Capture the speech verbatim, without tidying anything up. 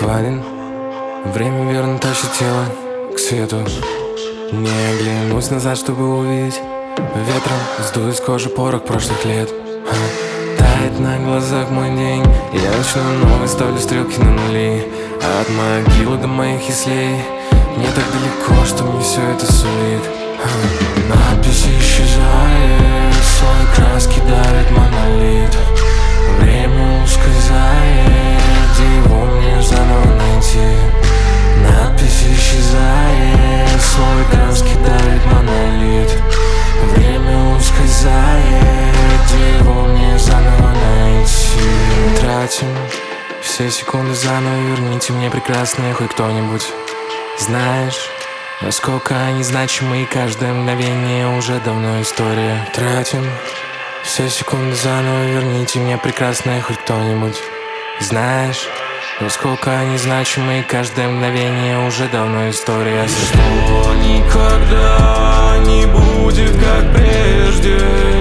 Акварин. Время верно тащит тело к свету. Не оглянусь назад, чтобы увидеть. Ветром сдует с кожи порох прошлых лет. а, Тает на глазах мой день. Я начну новый, ставлю стрелки на нули. От могилы до моих яслей не так далеко, что мне все это сулит. а, Надписи исчезает, слой краски давит монолит. Время ускользает, его мне заново найти. Надпись исчезает, слой краски давит монолит. Время ускользает, его мне заново найти. Тратим все секунды заново, верните мне прекрасные хоть кто-нибудь. Знаешь, насколько они значимы, и каждое мгновение уже давно история. Тратим все секунды заново, верните мне прекрасное хоть кто-нибудь. Знаешь, насколько они значимы, и каждое мгновение уже давно история. Что никогда не будет как прежде.